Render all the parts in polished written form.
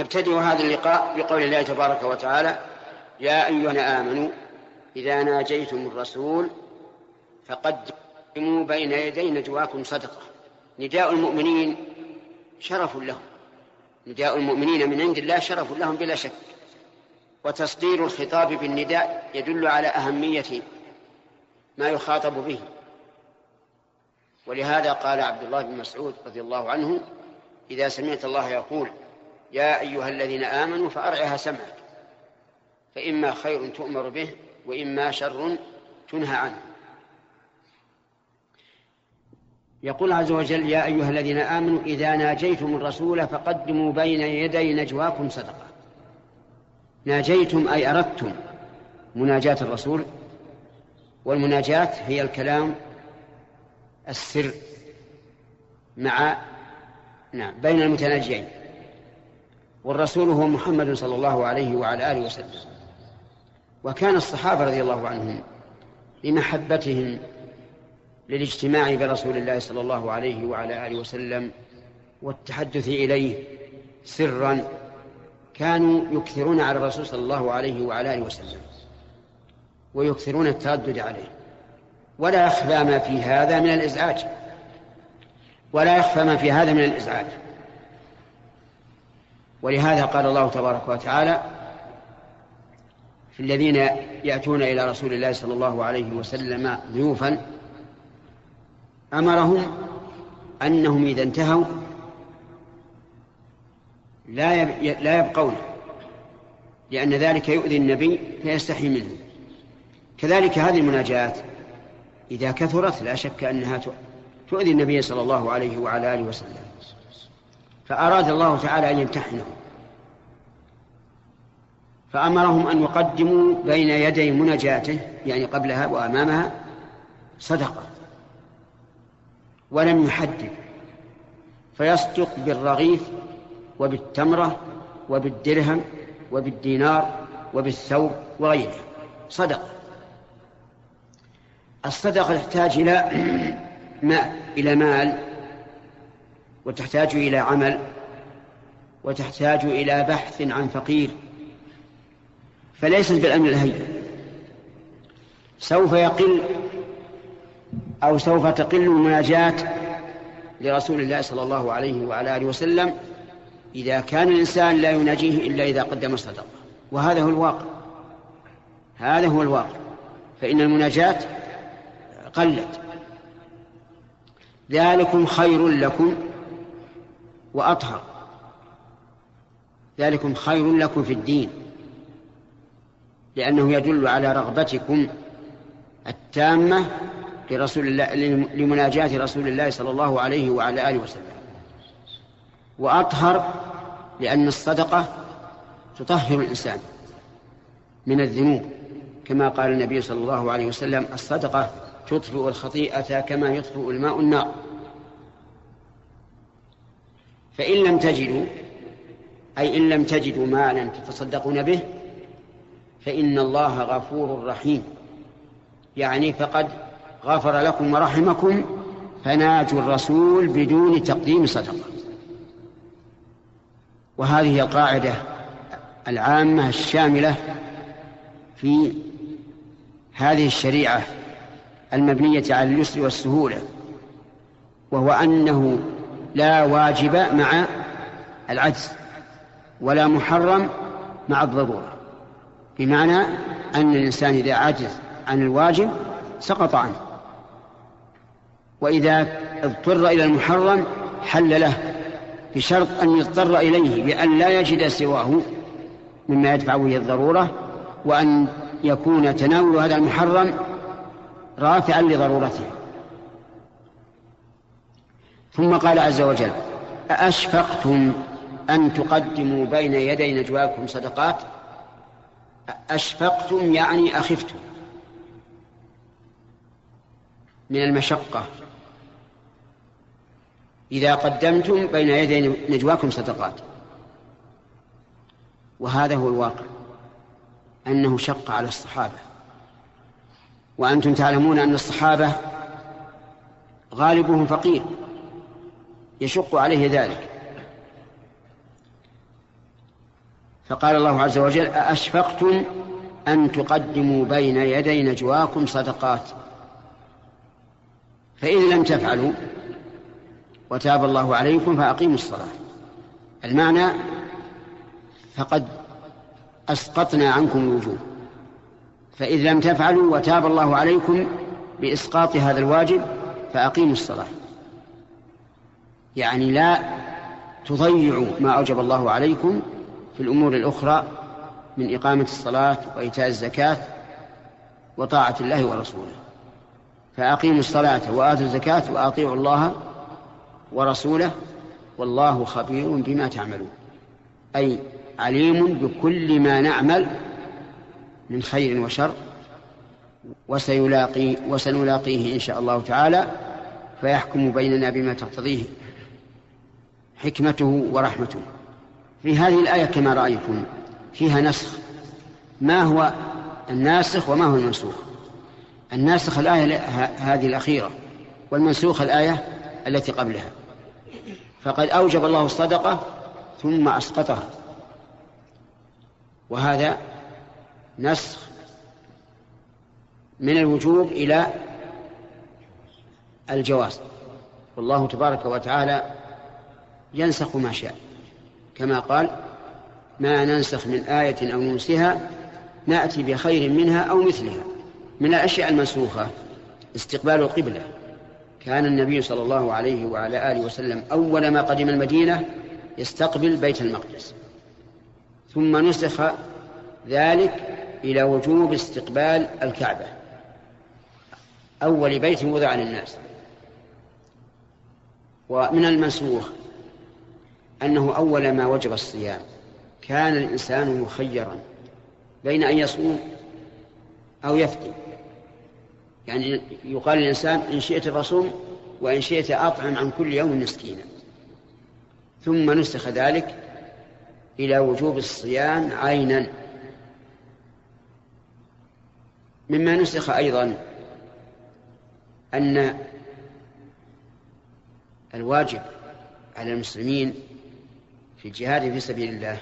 نبتدئ هذا اللقاء بقول الله تبارك وتعالى: يا أيها الذين آمنوا إذا ناجيتم الرسول فقدموا بين يدي نجواكم صدقة. نداء المؤمنين شرف لهم، نداء المؤمنين من عند الله شرف لهم بلا شك، وتصدير الخطاب بالنداء يدل على أهمية ما يخاطب به. ولهذا قال عبد الله بن مسعود رضي الله عنه: إذا سمعت الله يقول يا أيها الذين آمنوا فأرعها سمعك، فإما خير تؤمر به وإما شر تنهى عنه. يقول عز وجل: يا أيها الذين آمنوا إذا ناجيتم الرسول فقدموا بين يدي نجواكم صدقة. ناجيتم أي أردتم مناجاة الرسول، والمناجاة هي الكلام السر بين المتناجين، والرسول هو محمد صلى الله عليه وعلى آله وسلم. وكان الصحابة رضي الله عنهم لمحبتهم للاجتماع برسول الله صلى الله عليه وعلى آله وسلم والتحدث إليه سرا كانوا يكثرون على الرسول صلى الله عليه وعلى آله وسلم ويكثرون التردد عليه، ولا يخفى ما في هذا من الإزعاج، ولهذا قال الله تبارك وتعالى في الذين يأتون إلى رسول الله صلى الله عليه وسلم ضيوفا أمرهم أنهم إذا انتهوا لا يبقون، لأن ذلك يؤذي النبي فيستحي منه. كذلك هذه المناجاة إذا كثرت لا شك أنها تؤذي النبي صلى الله عليه وعلى آله وسلم، فأراد الله تعالى أن يمتحنه فأمرهم أن يقدموا بين يدي مناجاته، يعني قبلها وأمامها، صدقة، ولم يحدد، فيصدق بالرغيف وبالتمرة وبالدرهم وبالدينار وبالثوب وغيره صدقة. الصدقة تحتاج إلى مال، وتحتاج إلى عمل، وتحتاج إلى بحث عن فقير، فليست بالأمر الهين. سوف تقل المناجاة لرسول الله صلى الله عليه وعلى آله وسلم إذا كان الإنسان لا يناجيه إلا إذا قدم الصدقة، وهذا هو الواقع. فإن المناجاة قلت. ذلكم خير لكم وأطهر، ذلكم خير لكم في الدين، لأنه يدل على رغبتكم التامة لمناجاة رسول الله صلى الله عليه وعلى آله وسلم. وأطهر لأن الصدقة تطهر الإنسان من الذنوب، كما قال النبي صلى الله عليه وسلم: الصدقة تطفئ الخطيئة كما يطفئ الماء النار. فإن لم تجدوا مالا تتصدقون به فإن الله غفور رحيم، يعني فقد غفر لكم ورحمكم، فناجوا الرسول بدون تقديم صدقة. وهذه هي القاعدة العامة الشاملة في هذه الشريعة المبنية على اليسر والسهولة، وهو أنه لا واجب مع العجز ولا محرم مع الضرورة، بمعنى أن الإنسان إذا عجز عن الواجب سقط عنه، وإذا اضطر إلى المحرم حل له، بشرط أن يضطر إليه بأن لا يجد سواه مما يدفع به الضرورة، وأن يكون تناول هذا المحرم رافعا لضرورته. ثم قال عز وجل: أأشفقتم أن تقدموا بين يدي نجواكم صدقات. أشفقتم يعني أخفتم من المشقة إذا قدمتم بين يدي نجواكم صدقات. وهذا هو الواقع، أنه شق على الصحابة، وأنتم تعلمون أن الصحابة غالبهم فقير يشق عليه ذلك. فقال الله عز وجل: أأشفقتم أن تقدموا بين يدي نجواكم صدقات؟ فإن لم تفعلوا وتاب الله عليكم فأقيموا الصلاة. المعنى: فقد أسقطنا عنكم الوجوب، فإذ لم تفعلوا وتاب الله عليكم بإسقاط هذا الواجب فأقيموا الصلاة. يعني لا تضيعوا ما أوجب الله عليكم في الأمور الأخرى من إقامة الصلاة وإيتاء الزكاة وطاعة الله ورسوله. فأقيموا الصلاة وآتوا الزكاة وأطيعوا الله ورسوله والله خبير بما تعملون، أي عليم بكل ما نعمل من خير وشر، وسنلاقيه إن شاء الله تعالى، فيحكم بيننا بما تقتضيه حكمته ورحمته. في هذه الآية كما رأيتم فيها نسخ. ما هو الناسخ وما هو المنسوخ؟ الناسخ الآية هذه الأخيرة، والمنسوخ الآية التي قبلها. فقد أوجب الله الصدقة ثم أسقطها، وهذا نسخ من الوجوب إلى الجواز، والله تبارك وتعالى ينسخ ما شاء، كما قال: ما ننسخ من آية أو ننسها نأتي بخير منها أو مثلها. من الأشياء المنسوخة استقبال القبلة. كان النبي صلى الله عليه وعلى آله وسلم أول ما قدم المدينة يستقبل بيت المقدس، ثم نسخ ذلك إلى وجوب استقبال الكعبة، أول بيت وضع للناس. ومن المنسوخ أنه أول ما وجب الصيام كان الإنسان مخيرا بين أن يصوم أو يفطر، يعني يقال للإنسان: إن شئت فصوم وإن شئت أطعم عن كل يوم مسكينا. ثم نسخ ذلك إلى وجوب الصيام عينا. مما نسخ أيضا أن الواجب على المسلمين في الجهاد في سبيل الله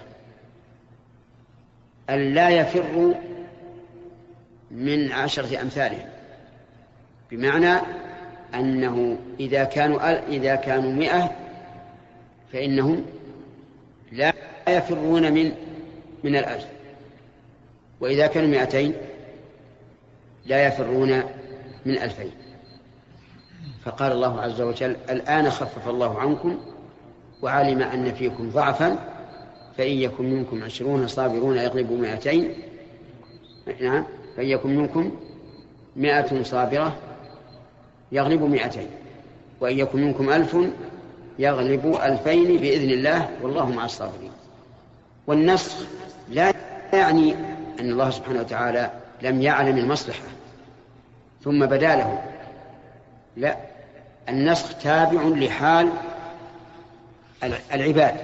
أن لا يفروا من 10 أمثالهم، بمعنى أنه إذا كانوا 100 فإنهم لا يفرون من 1000، وإذا كانوا 200 لا يفرون من 2000. فقال الله عز وجل: الآن خفف الله عنكم وعلم أن فيكم ضعفا فإن يكن منكم 20 صابرون يغلبوا 200. نعم، فإن يكن منكم 100 صابرة يغلبوا 200، وإن يكن منكم 1000 يغلبوا 2000 بإذن الله والله مع الصابرين. والنسخ لا يعني أن الله سبحانه وتعالى لم يعلم المصلحة ثم بدا له، لا، النسخ تابع لحال العباد،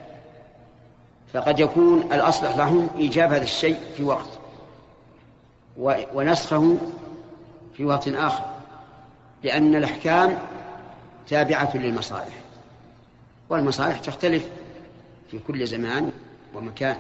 فقد يكون الأصلح لهم إيجاب هذا الشيء في وقت ونسخه في وقت آخر، لأن الأحكام تابعة للمصالح، والمصالح تختلف في كل زمان ومكان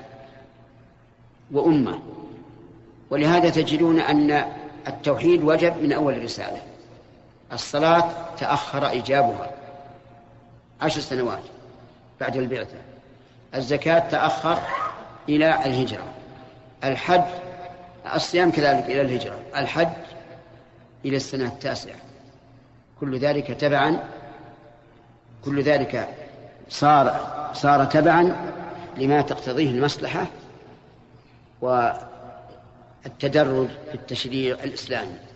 وأمة. ولهذا تجدون أن التوحيد وجب من أول الرسالة، الصلاة تأخر إيجابها 10 سنوات بعد البعثة، الزكاة تأخر إلى الهجرة، الحج، الصيام كذلك إلى الهجرة، الحج إلى السنة 9. كل ذلك صار تبعا لما تقتضيه المصلحة والتدرج في التشريع الإسلامي.